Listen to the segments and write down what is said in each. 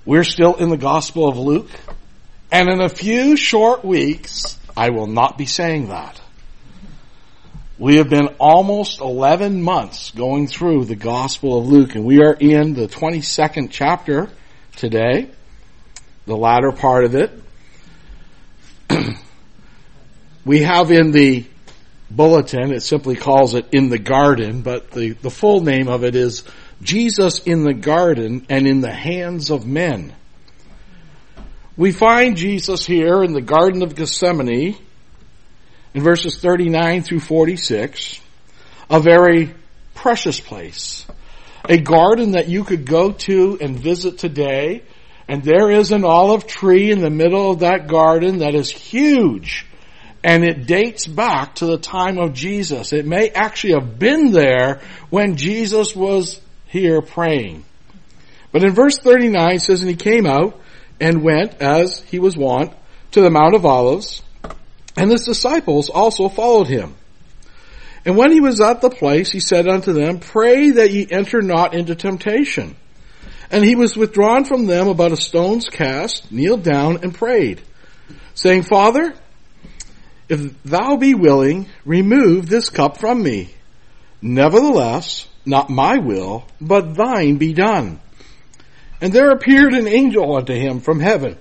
We're still in the Gospel of Luke, and in a few short weeks, I will not be saying that. We have been almost 11 months going through the Gospel of Luke, and we are in the 22nd chapter today, the latter part of it. We have in the bulletin, it simply calls it In the Garden, but the full name of it is Jesus in the Garden and in the Hands of Men. We find Jesus here in the Garden of Gethsemane in verses 39 through 46, a very precious place. A garden that you could go to and visit today, and there is an olive tree in the middle of that garden that is huge, and it dates back to the time of Jesus. It may actually have been there when Jesus was here praying. But in verse 39 it says, "And he came out and went, as he was wont, to the Mount of Olives, and his disciples also followed him. And when he was at the place, he said unto them, Pray that ye enter not into temptation. And he was withdrawn from them about a stone's cast, kneeled down, and prayed, saying, Father, if thou be willing, remove this cup from me. Nevertheless, not my will, but thine be done. And there appeared an angel unto him from heaven,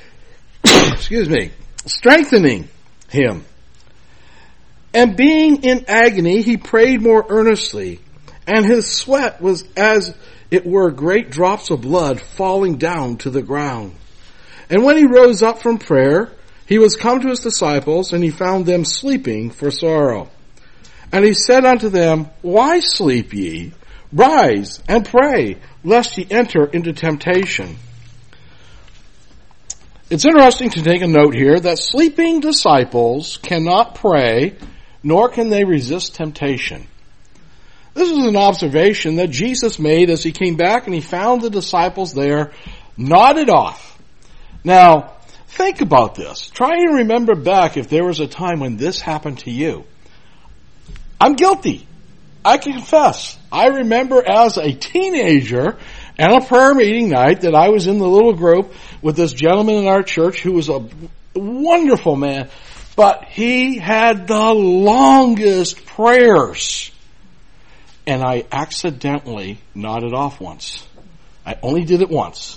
strengthening him. And being in agony, he prayed more earnestly, and his sweat was as it were great drops of blood falling down to the ground. And when he rose up from prayer, he was come to his disciples, and he found them sleeping for sorrow. And he said unto them, Why sleep ye? Rise and pray, lest ye enter into temptation. It's interesting to take a note here that sleeping disciples cannot pray, nor can they resist temptation. This is an observation that Jesus made as he came back and he found the disciples there nodded off. Now, think about this. Try and remember back if there was a time when this happened to you. I'm guilty. I confess. I remember as a teenager and a prayer meeting night that I was in the little group with this gentleman in our church who was a wonderful man, but he had the longest prayers. And I accidentally nodded off once. I only did it once.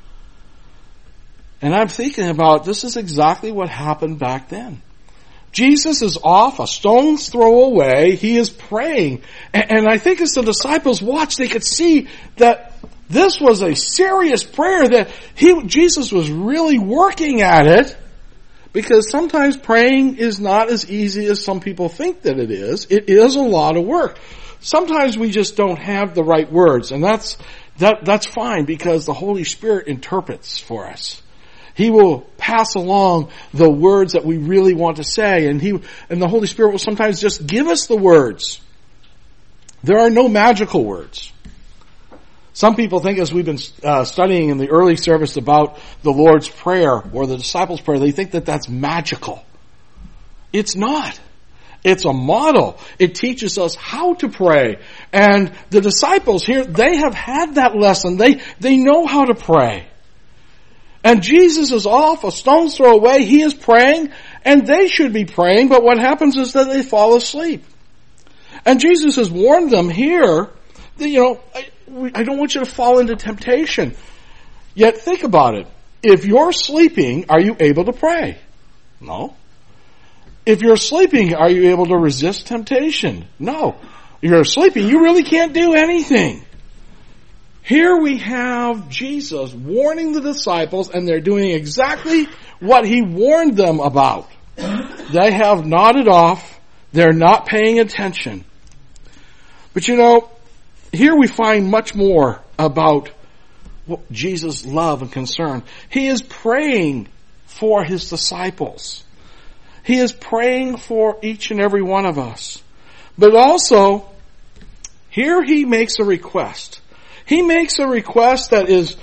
And I'm thinking about this is exactly what happened back then. Jesus is off a stone's throw away. He is praying. And I think as the disciples watched, they could see that this was a serious prayer, that Jesus was really working at it, because sometimes praying is not as easy as some people think that it is. It is a lot of work. Sometimes we just don't have the right words, and that's fine, because the Holy Spirit interprets for us. He will pass along the words that we really want to say, and the Holy Spirit will sometimes just give us the words. There are no magical words. Some people think, as we've been studying in the early service about the Lord's Prayer or the disciples' prayer, they think that that's magical. It's not. It's a model. It teaches us how to pray. And the disciples here, they have had that lesson. They know how to pray. And Jesus is off a stone's throw away. He is praying, and they should be praying, but what happens is that they fall asleep. And Jesus has warned them here that, I don't want you to fall into temptation. Yet think about it. If you're sleeping, are you able to pray? No. If you're sleeping, are you able to resist temptation? No. If you're sleeping, you really can't do anything. Here we have Jesus warning the disciples, and they're doing exactly what he warned them about. They have nodded off. They're not paying attention. But here we find much more about Jesus' love and concern. He is praying for his disciples. He is praying for each and every one of us. But also, here he makes a request. He makes a request that is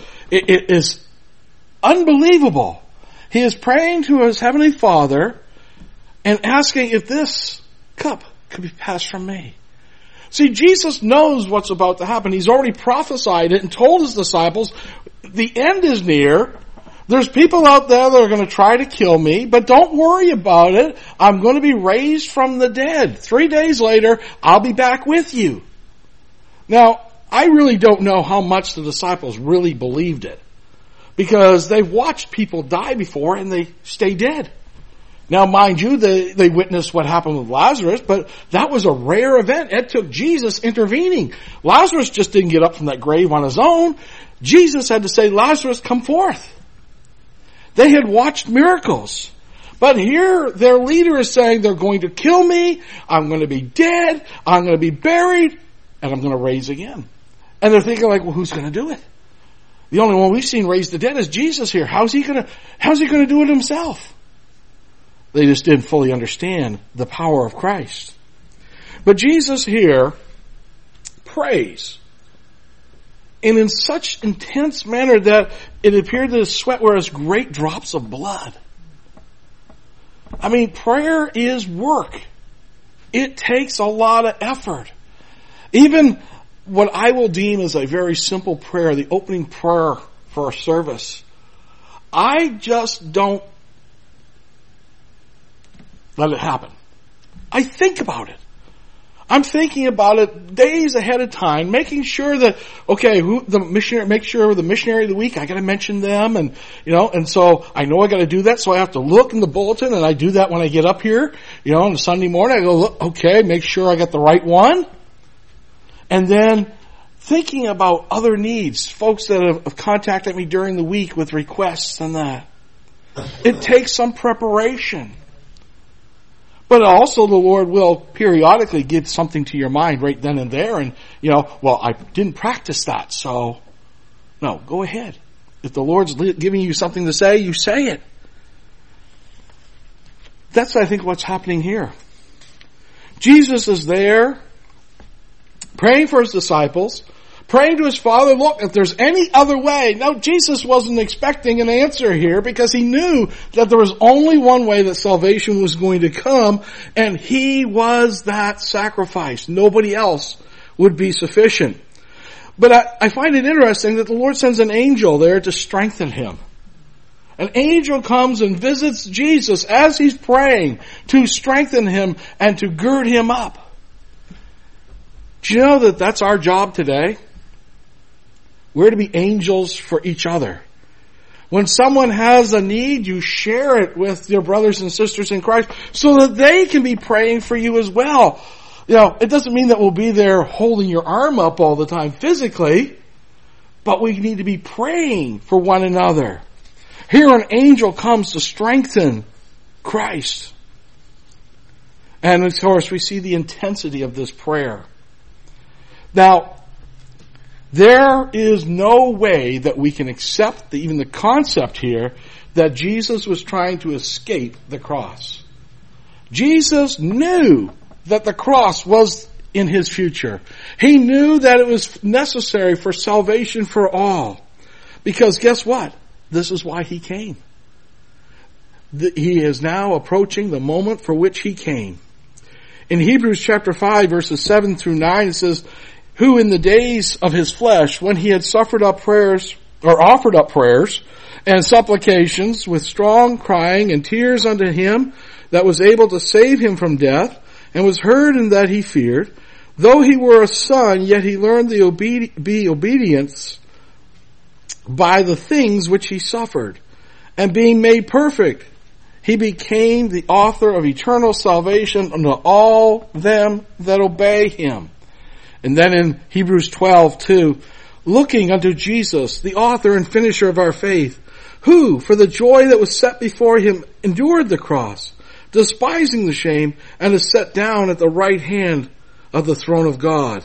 unbelievable. He is praying to his heavenly Father and asking if this cup could be passed from me. See, Jesus knows what's about to happen. He's already prophesied it and told his disciples the end is near. There's people out there that are going to try to kill me, but don't worry about it. I'm going to be raised from the dead. 3 days later, I'll be back with you. Now, I really don't know how much the disciples really believed it, because they've watched people die before and they stay dead. Now, mind you, they witnessed what happened with Lazarus, but that was a rare event. It took Jesus intervening. Lazarus just didn't get up from that grave on his own. Jesus had to say, Lazarus, come forth. They had watched miracles. But here, their leader is saying, they're going to kill me, I'm going to be dead, I'm going to be buried, and I'm going to raise again. And they're thinking like, well, who's going to do it? The only one we've seen raise the dead is Jesus here. How's he going to do it himself? They just didn't fully understand the power of Christ. But Jesus here prays. And in such intense manner that it appeared that his sweat were as great drops of blood. I mean, prayer is work. It takes a lot of effort. Even what I will deem as a very simple prayer, the opening prayer for a service, I just don't let it happen. I think about it. I'm thinking about it days ahead of time, making sure that, okay, make sure the missionary of the week, I gotta mention them, and so I know I gotta do that, so I have to look in the bulletin, and I do that when I get up here, on a Sunday morning, I go, look, okay, make sure I got the right one. And then thinking about other needs, folks that have contacted me during the week with requests and that. It takes some preparation. But also the Lord will periodically give something to your mind right then and there. And, well, I didn't practice that, so no, go ahead. If the Lord's giving you something to say, you say it. That's, I think, what's happening here. Jesus is there praying for his disciples, praying to his Father, look, if there's any other way. Now, Jesus wasn't expecting an answer here because he knew that there was only one way that salvation was going to come, and he was that sacrifice. Nobody else would be sufficient. But I find it interesting that the Lord sends an angel there to strengthen him. An angel comes and visits Jesus as he's praying to strengthen him and to gird him up. Do you know that that's our job today? We're to be angels for each other. When someone has a need, you share it with your brothers and sisters in Christ so that they can be praying for you as well. It doesn't mean that we'll be there holding your arm up all the time physically, but we need to be praying for one another. Here an angel comes to strengthen Christ. And of course we see the intensity of this prayer. Now, there is no way that we can accept even the concept here that Jesus was trying to escape the cross. Jesus knew that the cross was in his future. He knew that it was necessary for salvation for all. Because guess what? This is why he came. He is now approaching the moment for which he came. In Hebrews chapter 5 verses 7 through 9 it says, who in the days of his flesh, when he had offered up prayers and supplications with strong crying and tears unto him that was able to save him from death, and was heard in that he feared, though he were a son, yet he learned be obedience by the things which he suffered. And being made perfect, he became the author of eternal salvation unto all them that obey him. And then in Hebrews 12:2, looking unto Jesus, the author and finisher of our faith, who, for the joy that was set before him, endured the cross, despising the shame, and is set down at the right hand of the throne of God.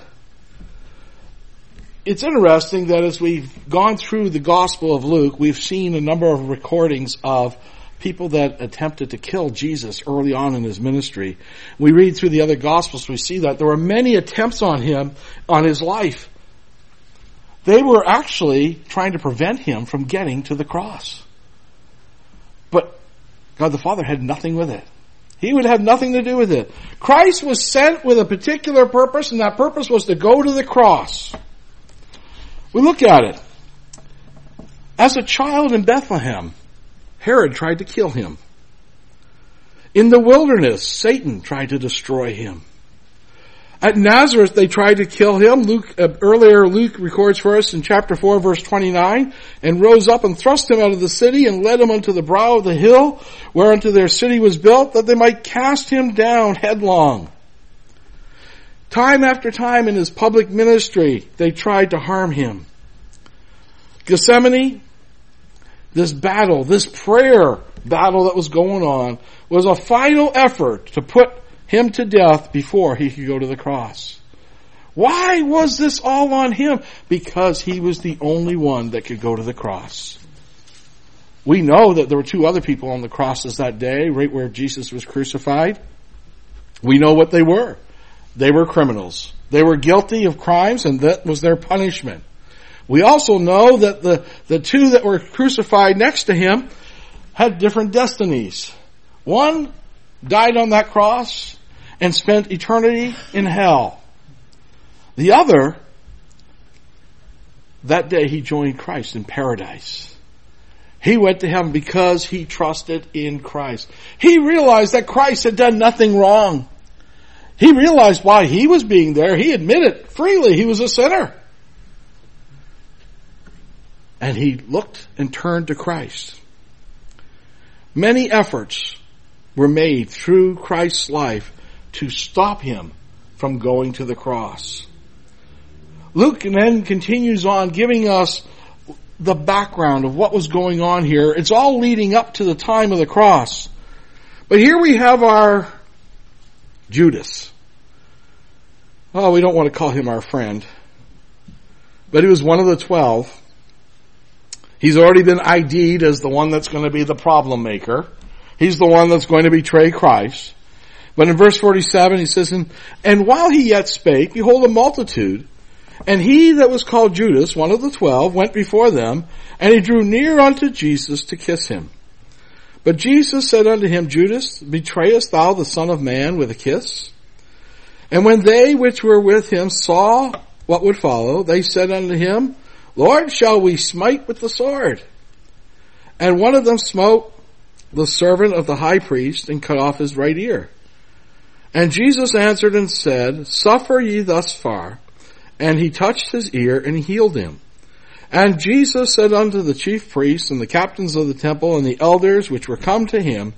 It's interesting that as we've gone through the Gospel of Luke, we've seen a number of recordings of people that attempted to kill Jesus early on in his ministry. We read through the other Gospels, we see that there were many attempts on him, on his life. They were actually trying to prevent him from getting to the cross. But God the Father had nothing with it. He would have nothing to do with it. Christ was sent with a particular purpose, and that purpose was to go to the cross. We look at it. As a child in Bethlehem, Herod tried to kill him. In the wilderness, Satan tried to destroy him. At Nazareth, they tried to kill him. Earlier, Luke records for us in chapter 4, verse 29, and rose up and thrust him out of the city and led him unto the brow of the hill, whereunto their city was built, that they might cast him down headlong. Time after time in his public ministry, they tried to harm him. Gethsemane, this battle, this prayer battle that was going on, was a final effort to put him to death before he could go to the cross. Why was this all on him? Because he was the only one that could go to the cross. We know that there were two other people on the crosses that day, right where Jesus was crucified. We know what they were. They were criminals. They were guilty of crimes, and that was their punishment. We also know that the two that were crucified next to him had different destinies. One died on that cross and spent eternity in hell. The other, that day he joined Christ in paradise. He went to heaven because he trusted in Christ. He realized that Christ had done nothing wrong. He realized why he was being there. He admitted freely he was a sinner. And he looked and turned to Christ. Many efforts were made through Christ's life to stop him from going to the cross. Luke then continues on giving us the background of what was going on here. It's all leading up to the time of the cross. But here we have our Judas. Oh, we don't want to call him our friend. But he was one of the 12. He's already been ID'd as the one that's going to be the problem maker. He's the one that's going to betray Christ. But in verse 47 he says, And while he yet spake, behold a multitude, and he that was called Judas, one of the 12, went before them, and he drew near unto Jesus to kiss him. But Jesus said unto him, Judas, betrayest thou the Son of Man with a kiss? And when they which were with him saw what would follow, they said unto him, Lord, shall we smite with the sword? And one of them smote the servant of the high priest, and cut off his right ear. And Jesus answered and said, Suffer ye thus far. And he touched his ear and healed him. And Jesus said unto the chief priests and the captains of the temple and the elders which were come to him,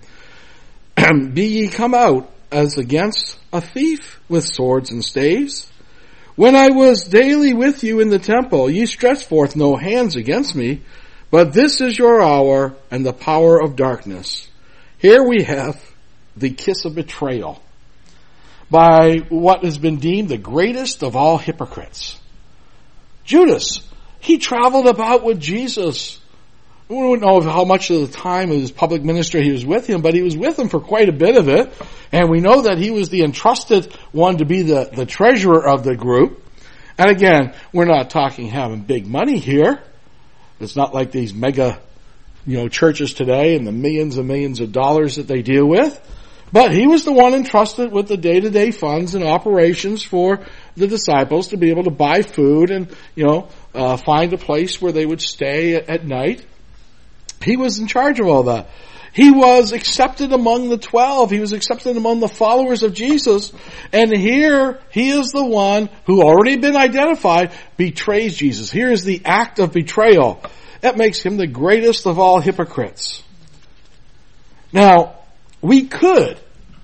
Be ye come out as against a thief with swords and staves? When I was daily with you in the temple, ye stretched forth no hands against me, but this is your hour and the power of darkness. Here we have the kiss of betrayal by what has been deemed the greatest of all hypocrites. Judas, he traveled about with Jesus. We don't know how much of the time of his public ministry he was with him, but he was with him for quite a bit of it. And we know that he was the entrusted one to be the treasurer of the group. And again, we're not talking having big money here. It's not like these mega, churches today and the millions and millions of dollars that they deal with. But he was the one entrusted with the day-to-day funds and operations for the disciples to be able to buy food and, find a place where they would stay at night. He was in charge of all that. He was accepted among the 12. He was accepted among the followers of Jesus. And here, he is the one who already been identified, betrays Jesus. Here is the act of betrayal. That makes him the greatest of all hypocrites. Now, we could,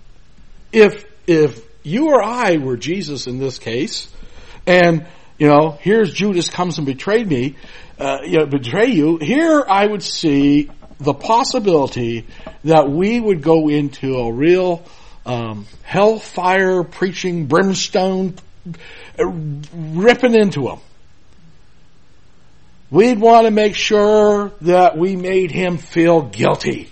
if you or I were Jesus in this case, and, here's Judas comes and betrayed me, betray you, here I would see the possibility that we would go into a real hellfire preaching brimstone ripping into him. We'd want to make sure that we made him feel guilty.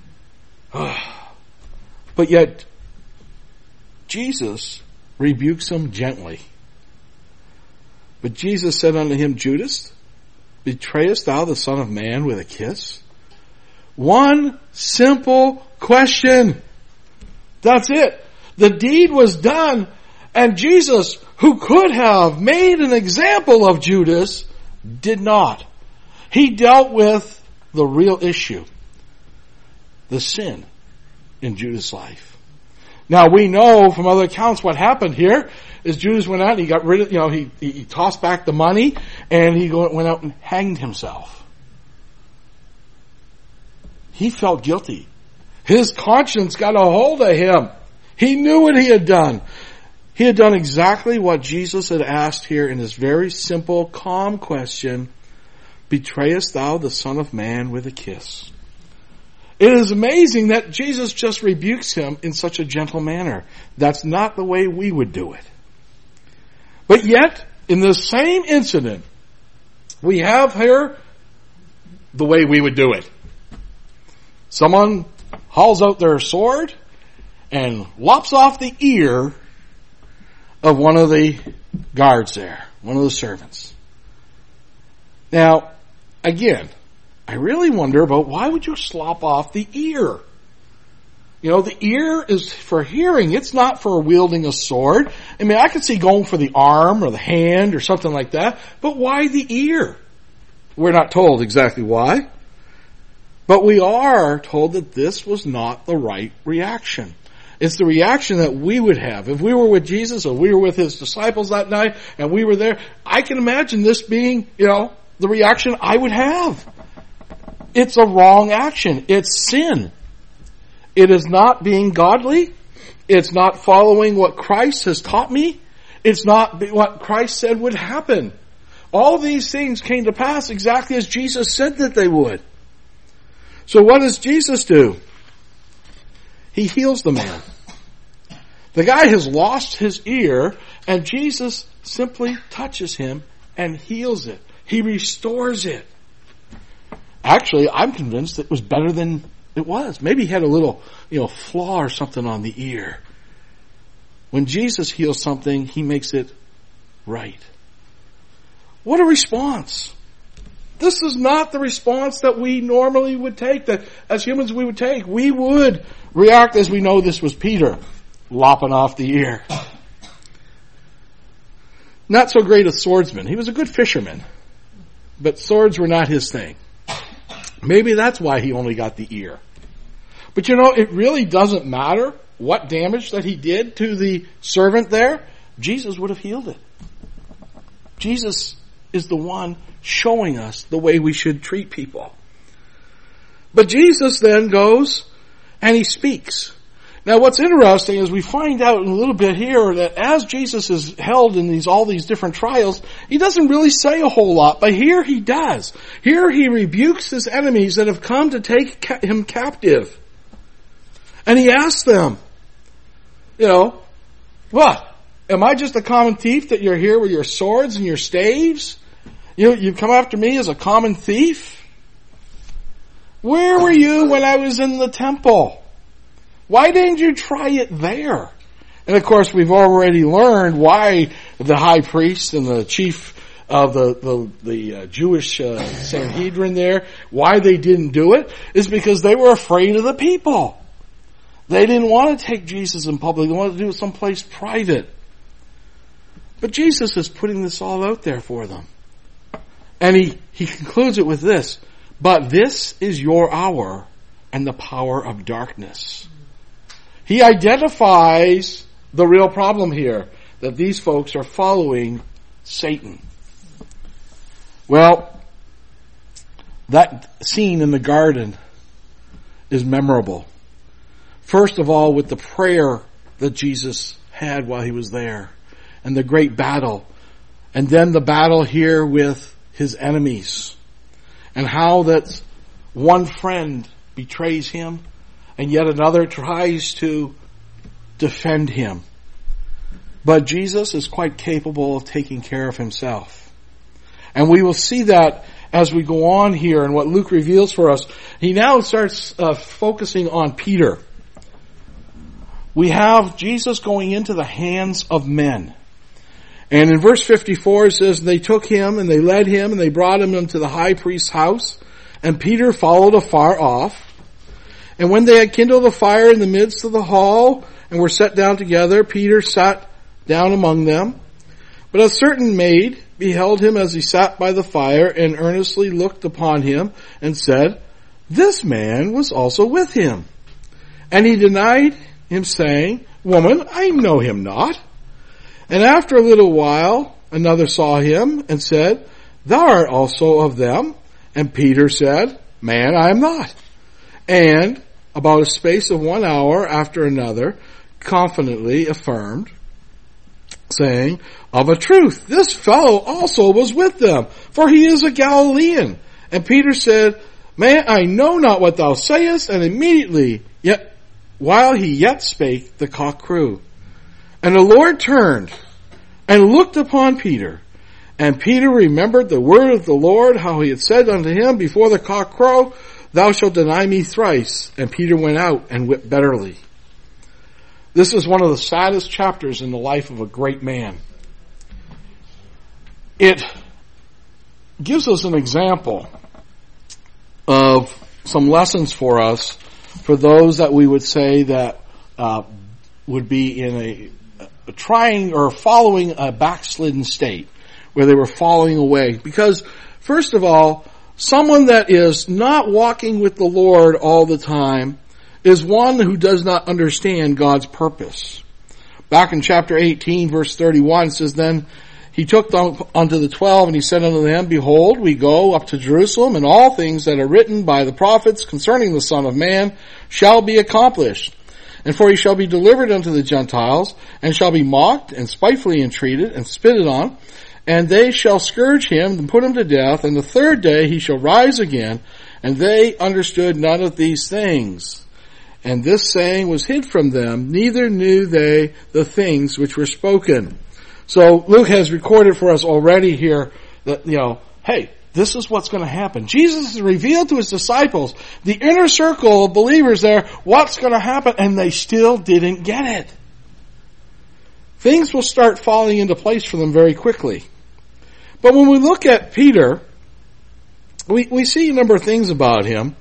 But yet, Jesus rebukes him gently. But Jesus said unto him, Judas, betrayest thou the Son of Man with a kiss? One simple question. That's it. The deed was done, and Jesus, who could have made an example of Judas, did not. He dealt with the real issue, the sin in Judas' life. Now we know from other accounts what happened here is Judas went out and he got rid of, he tossed back the money and he went out and hanged himself. He felt guilty. His conscience got a hold of him. He knew what he had done. He had done exactly what Jesus had asked here in this very simple, calm question, betrayest thou the Son of Man with a kiss? It is amazing that Jesus just rebukes him in such a gentle manner. That's not the way we would do it. But yet, in the same incident, we have here the way we would do it. Someone hauls out their sword and lops off the ear of one of the guards there, one of the servants. Now, again, I really wonder about why would you slop off the ear? The ear is for hearing. It's not for wielding a sword. I mean, I could see going for the arm or the hand or something like that, but why the ear? We're not told exactly why, but we are told that this was not the right reaction. It's the reaction that we would have. If we were with Jesus or we were with his disciples that night and we were there, I can imagine this being, the reaction I would have. It's a wrong action. It's sin. It is not being godly. It's not following what Christ has taught me. It's not what Christ said would happen. All these things came to pass exactly as Jesus said that they would. So what does Jesus do? He heals the man. The guy has lost his ear, and Jesus simply touches him and heals it. He restores it. Actually, I'm convinced it was better than it was. Maybe he had a little, flaw or something on the ear. When Jesus heals something, he makes it right. What a response. This is not the response that we normally would take, that as humans we would take. We would react as we know this was Peter, lopping off the ear. Not so great a swordsman. He was a good fisherman, but swords were not his thing. Maybe that's why he only got the ear. But it really doesn't matter what damage that he did to the servant there. Jesus would have healed it. Jesus is the one showing us the way we should treat people. But Jesus then goes and he speaks. Now what's interesting is we find out in a little bit here that as Jesus is held in all these different trials, he doesn't really say a whole lot, but here he does. Here he rebukes his enemies that have come to take him captive. And he asks them, what? Am I just a common thief that you're here with your swords and your staves? You've come after me as a common thief? Where were you when I was in the temple? Why didn't you try it there? And of course, we've already learned why the high priest and the chief of the Jewish Sanhedrin there, why they didn't do it, is because they were afraid of the people. They didn't want to take Jesus in public. They wanted to do it someplace private. But Jesus is putting this all out there for them. And he concludes it with this. But this is your hour and the power of darkness. He identifies the real problem here, that these folks are following Satan. Well, that scene in the garden is memorable. First of all, with the prayer that Jesus had while he was there, and the great battle, and then the battle here with his enemies, and how that one friend betrays him, and yet another tries to defend him. But Jesus is quite capable of taking care of himself. And we will see that as we go on here and what Luke reveals for us. He now starts focusing on Peter. We have Jesus going into the hands of men. And in verse 54 it says, they took him and they led him and they brought him into the high priest's house. And Peter followed afar off. And when they had kindled a fire in the midst of the hall and were set down together, Peter sat down among them. But a certain maid, beheld him as he sat by the fire, and earnestly looked upon him, and said, This man was also with him. And he denied him, saying, Woman, I know him not. And after a little while, another saw him, and said, Thou art also of them. And Peter said, Man, I am not. And about a space of 1 hour after another, confidently affirmed, saying, Of a truth, this fellow also was with them, for he is a Galilean. And Peter said, Man, I know not what thou sayest. And immediately, yet while he yet spake, the cock crew. And the Lord turned and looked upon Peter. And Peter remembered the word of the Lord, how he had said unto him, Before the cock crow, thou shalt deny me thrice. And Peter went out and wept bitterly. This is one of the saddest chapters in the life of a great man. It gives us an example of some lessons for us, for those that we would say that would be in a trying or following a backslidden state, where they were falling away. Because, first of all, someone that is not walking with the Lord all the time is one who does not understand God's purpose. Back in chapter 18, verse 31, it says, Then he took them unto the 12, and he said unto them, Behold, we go up to Jerusalem, and all things that are written by the prophets concerning the Son of Man shall be accomplished. And for he shall be delivered unto the Gentiles, and shall be mocked, and spitefully entreated, and spitted on, and they shall scourge him, and put him to death, and the third day he shall rise again. And they understood none of these things. And this saying was hid from them, neither knew they the things which were spoken. So Luke has recorded for us already here that, hey, this is what's going to happen. Jesus has revealed to his disciples, the inner circle of believers there, what's going to happen, and they still didn't get it. Things will start falling into place for them very quickly. But when we look at Peter, we see a number of things about him.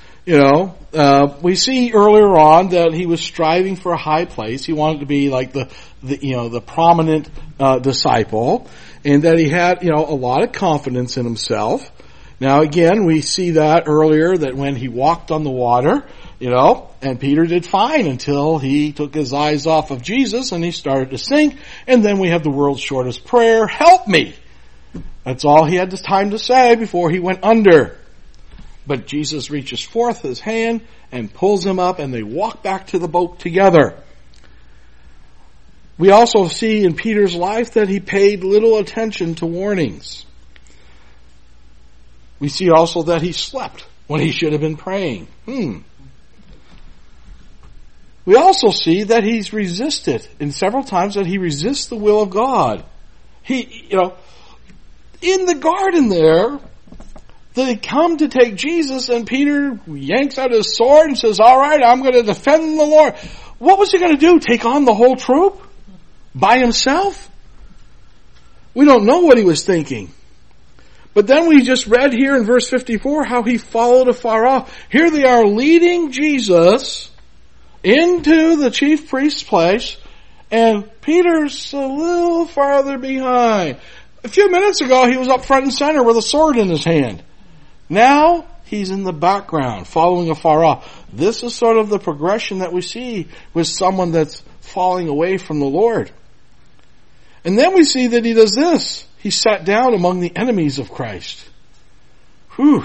We see earlier on that he was striving for a high place. He wanted to be like the prominent disciple, and that he had, a lot of confidence in himself. Now again, we see that earlier, that when he walked on the water, and Peter did fine until he took his eyes off of Jesus and he started to sink. And then we have the world's shortest prayer, help me. That's all he had the time to say before he went under. But Jesus reaches forth his hand and pulls him up, and they walk back to the boat together. We also see in Peter's life that he paid little attention to warnings. We see also that he slept when he should have been praying. We also see that he's resisted, and several times that he resists the will of God. In the garden there, they come to take Jesus, and Peter yanks out his sword and says, all right, I'm going to defend the Lord. What was he going to do? Take on the whole troop? By himself? We don't know what he was thinking. But then we just read here in verse 54 how he followed afar off. Here they are leading Jesus into the chief priest's place, and Peter's a little farther behind. A few minutes ago, he was up front and center with a sword in his hand. Now, he's in the background, following afar off. This is sort of the progression that we see with someone that's falling away from the Lord. And then we see that he does this. He sat down among the enemies of Christ. Whew.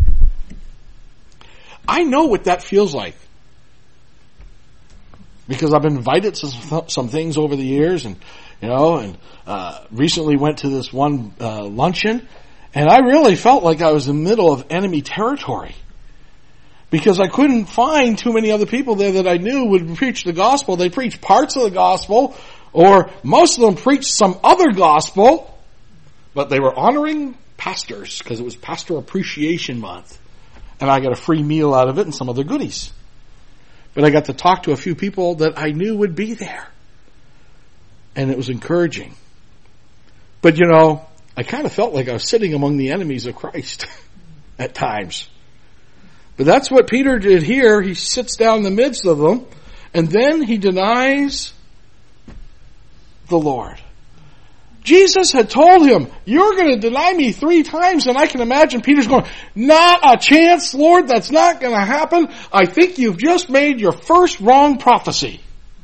I know what that feels like, because I've been invited to some things over the years, and recently went to this one luncheon, and I really felt like I was in the middle of enemy territory, because I couldn't find too many other people there that I knew would preach the gospel. They preached parts of the gospel, or most of them preached some other gospel, but they were honoring pastors because it was Pastor Appreciation Month, and I got a free meal out of it and some other goodies. But I got to talk to a few people that I knew would be there, and it was encouraging. But I kind of felt like I was sitting among the enemies of Christ at times. But that's what Peter did here. He sits down in the midst of them, and then he denies the Lord. Jesus had told him, you're going to deny me 3 times, and I can imagine Peter's going, not a chance, Lord, that's not going to happen. I think you've just made your first wrong prophecy.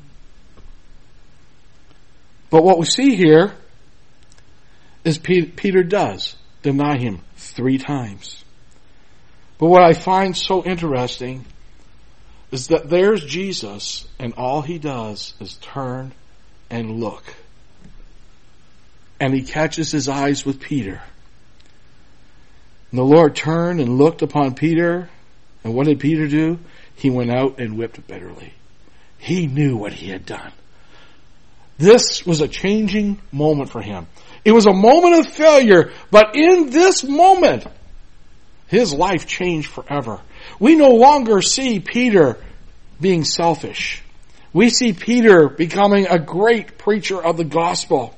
But what we see here is Peter does deny him 3 times. But what I find so interesting is that there's Jesus, and all he does is turn and look. And he catches his eyes with Peter. And the Lord turned and looked upon Peter. And what did Peter do? He went out and wept bitterly. He knew what he had done. This was a changing moment for him. It was a moment of failure, but in this moment, his life changed forever. We no longer see Peter being selfish. We see Peter becoming a great preacher of the gospel.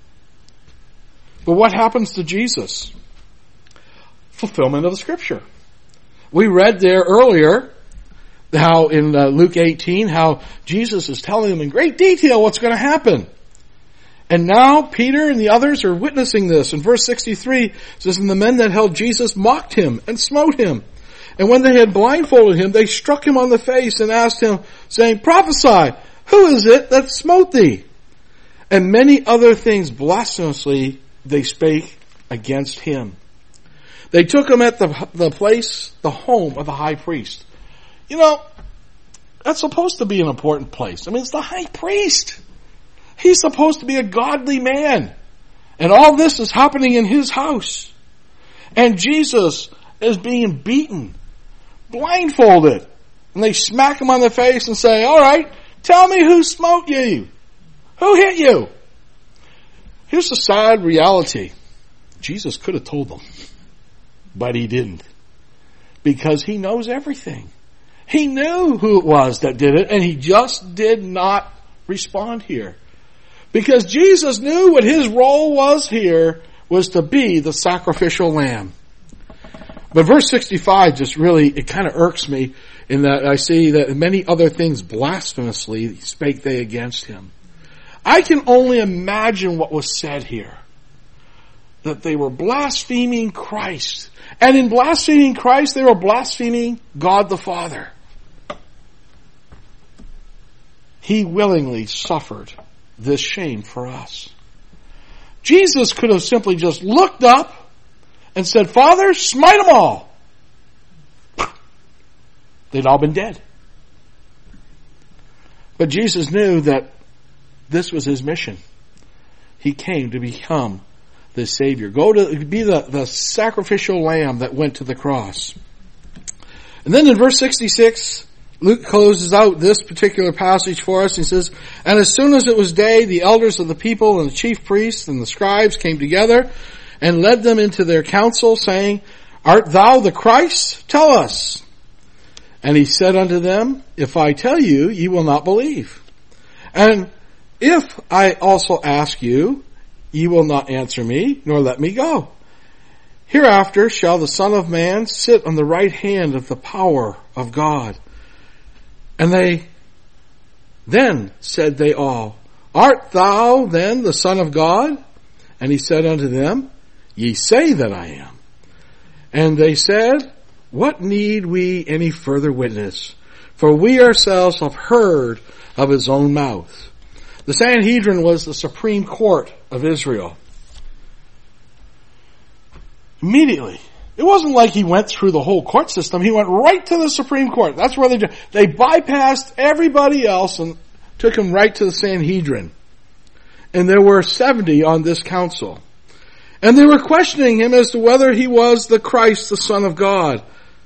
But what happens to Jesus? Fulfillment of the Scripture. We read there earlier how in Luke 18, how Jesus is telling them in great detail what's going to happen. And now Peter and the others are witnessing this. In verse 63, it says, and the men that held Jesus mocked him and smote him. And when they had blindfolded him, they struck him on the face and asked him, saying, prophesy, who is it that smote thee? And many other things blasphemously they spake against him. They took him at the place, the home of the high priest. You know, that's supposed to be an important place. I mean, it's the high priest. He's supposed to be a godly man. And all this is happening in his house. And Jesus is being beaten, blindfolded. And they smack him on the face and say, all right, tell me who smote you. Who hit you? Here's the sad reality. Jesus could have told them, but he didn't. Because he knows everything. He knew who it was that did it, and he just did not respond here. Because Jesus knew what his role was here was to be the sacrificial lamb. But verse 65 just really, it kind of irks me in that I see that many other things blasphemously spake they against him. I can only imagine what was said here. That they were blaspheming Christ. And in blaspheming Christ, they were blaspheming God the Father. He willingly suffered this shame for us. Jesus could have simply just looked up and said, Father, smite them all. They'd all been dead. But Jesus knew that this was his mission. He came to become the Savior. Go to be the sacrificial lamb that went to the cross. And then in verse 66, Luke closes out this particular passage for us. He says, and as soon as it was day, the elders of the people and the chief priests and the scribes came together and led them into their council, saying, art thou the Christ? Tell us. And he said unto them, if I tell you, ye will not believe. And if I also ask you, ye will not answer me, nor let me go. Hereafter shall the Son of Man sit on the right hand of the power of God. And then said they all, art thou then the Son of God? And he said unto them, ye say that I am. And they said, what need we any further witness? For we ourselves have heard of his own mouth. The Sanhedrin was the supreme court of Israel. Immediately. It wasn't like he went through the whole court system. He went right to the Supreme Court. That's where they bypassed everybody else and took him right to the Sanhedrin. And there were 70 on this council. And they were questioning him as to whether he was the Christ, the Son of God.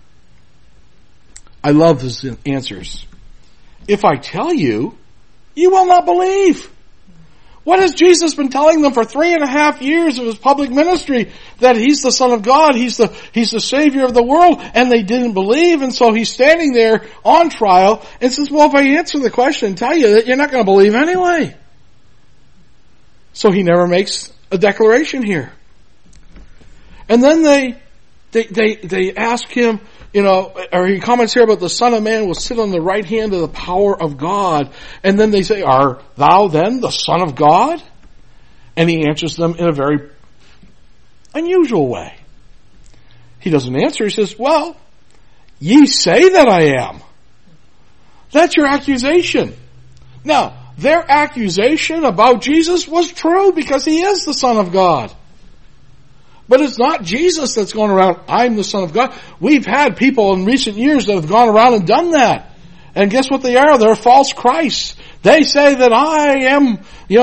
I love his answers. If I tell you, you will not believe. What has Jesus been telling them for 3.5 years of his public ministry? That he's the Son of God, he's the Savior of the world, and they didn't believe, and so he's standing there on trial and says, well, if I answer the question and tell you that, you're not going to believe anyway. So he never makes a declaration here. And then they ask him, or he comments here about the Son of Man will sit on the right hand of the power of God. And then they say, art thou then the Son of God? And he answers them in a very unusual way. He doesn't answer. He says, well, ye say that I am. That's your accusation. Now, their accusation about Jesus was true because he is the Son of God. But it's not Jesus that's going around, I'm the Son of God. We've had people in recent years that have gone around and done that. And guess what they are? They're false Christs. They say that I am,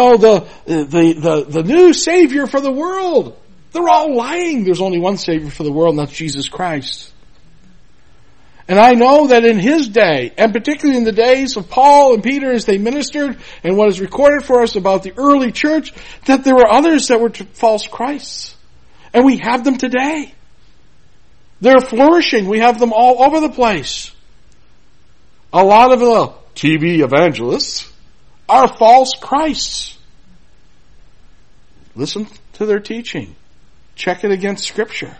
the new Savior for the world. They're all lying. There's only one Savior for the world, and that's Jesus Christ. And I know that in his day, and particularly in the days of Paul and Peter as they ministered, and what is recorded for us about the early church, that there were others that were false Christs. And we have them today. They're flourishing. We have them all over the place. A lot of the TV evangelists are false Christs. Listen to their teaching. Check it against Scripture.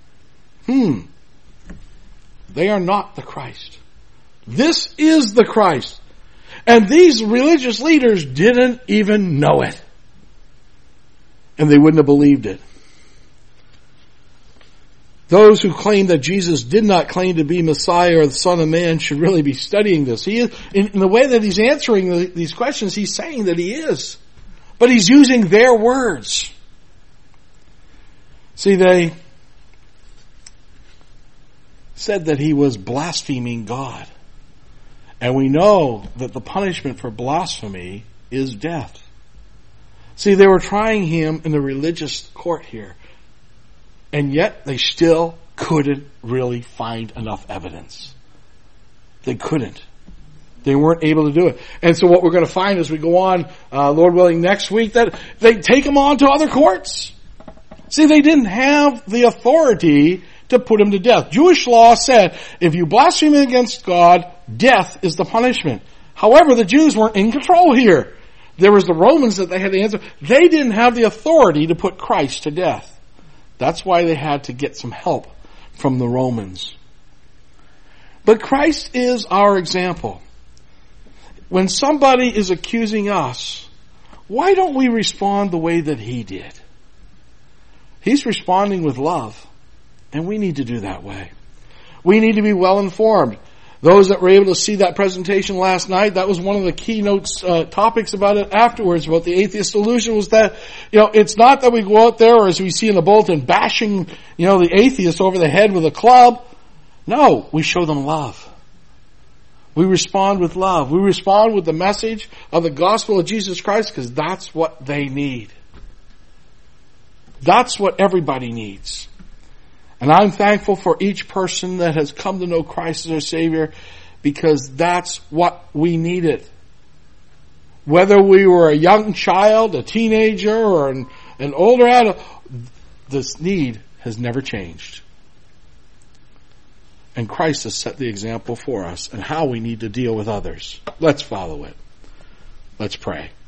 They are not the Christ. This is the Christ. And these religious leaders didn't even know it. And they wouldn't have believed it. Those who claim that Jesus did not claim to be Messiah or the Son of Man should really be studying this. He is, in the way that he's answering these questions, he's saying that he is. But he's using their words. See, they said that he was blaspheming God. And we know that the punishment for blasphemy is death. See, they were trying him in the religious court here. And yet they still couldn't really find enough evidence. They couldn't. They weren't able to do it. And so what we're going to find as we go on, Lord willing, next week, that they take him on to other courts. See, they didn't have the authority to put him to death. Jewish law said, if you blaspheme against God, death is the punishment. However, the Jews weren't in control here. There was the Romans that they had to answer. They didn't have the authority to put Christ to death. That's why they had to get some help from the Romans. But Christ is our example. When somebody is accusing us, why don't we respond the way that he did? He's responding with love, and we need to do that way. We need to be well informed. Those that were able to see that presentation last night, that was one of the keynotes topics about it afterwards, about the atheist solution, was that, it's not that we go out there, or as we see in the bulletin, bashing, the atheists over the head with a club. No, we show them love. We respond with love. We respond with the message of the gospel of Jesus Christ, because that's what they need. That's what everybody needs. And I'm thankful for each person that has come to know Christ as their Savior, because that's what we needed. Whether we were a young child, a teenager, or an older adult, this need has never changed. And Christ has set the example for us and how we need to deal with others. Let's follow it. Let's pray.